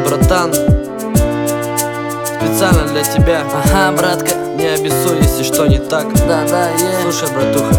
братан, специально для тебя. Ага, братка. Не обессудь, если что не так. Да, Слушай, братуха,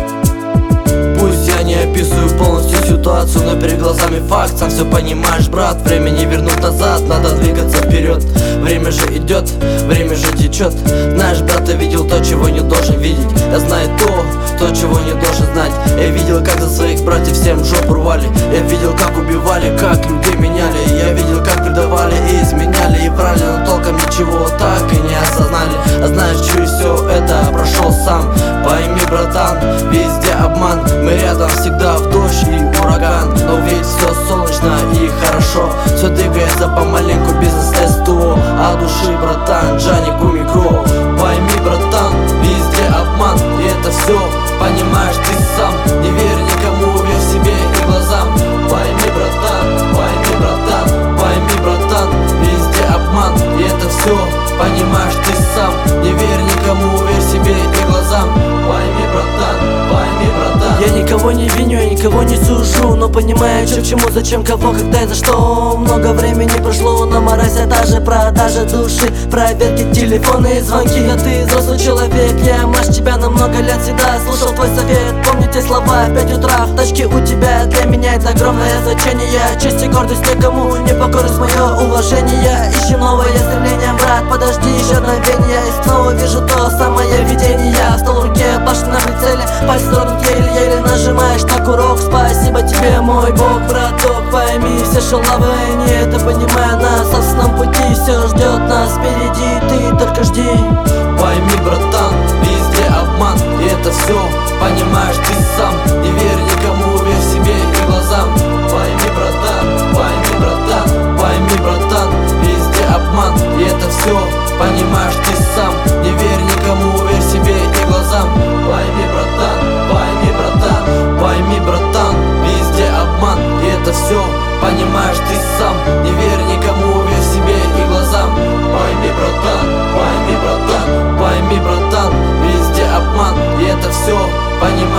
пусть я не описываю полностью ситуацию, но перед глазами факт, сам все понимаешь, брат. Время не вернуть назад, надо двигаться вперед. Время же идет, время же течет. Знаешь, брат, я видел то, чего не должен видеть. Я знаю то, чего не должен знать. Я видел, как за своих братьев всем жопу рвали. Я видел, как убивали, как людей меняли. Я видел, как предавали и изменяли, и врали, но толком ничего так и не осознали. А знаешь, через все это прошел сам. Пойми, братан, везде обман. Мы рядом всегда в дождь и ураган, но ведь все солнечно и хорошо. Все двигается помаленьку, бизнес СТО. А души, братан, Джани Кумикро. Пойми, братан, везде обман, и это все понимаешь ты сам. Не верь никому, верь себе и глазам. Пойми, братан, пойми, братан, пойми, братан, везде обман, и это все понимаешь ты сам. Не верь никому, верь себе и глазам. Пойми, братан, пойми, братан. Я никого не виню, я никого не сужу, но понимаю, что к чему, зачем, кого, когда и за что. Много времени прошло, но морась та же продажа души, проверки, телефоны и звонки. Но ты взрослый человек, я младше тебя на много лет. Всегда слушал твой совет, помню те слова в 5 утра в тачке у тебя. Для меня это огромное значение, честь и гордость никому не покорность, мое уважение. Ищи новое стремление, брат, подожди еще мгновение. И снова вижу то самое видение. Стол в руке, башня на прицеле, пальцы дрогнут еле-еле, нажимаешь на курок. Спасибо тебе, мой бог, браток. Пойми, все шалавы, не это понимая, на собственном пути все ждет нас впереди, ты только жди. Пойми, братан, везде обман, и это все понимаешь ты сам. Не верь никому, верь себе и глазам. Пойми, братан, пойми, братан, пойми, братан, везде обман, и это все понимаешь ты сам. Не верь никому, верь себе и глазам. Пойми, братан, пойми, братан, пойми, братан, везде обман, и это все понимаешь ты сам. Не верь никому, верь себе и глазам. Пойми, братан, пойми, братан, пойми, братан, везде обман, и это все понимаешь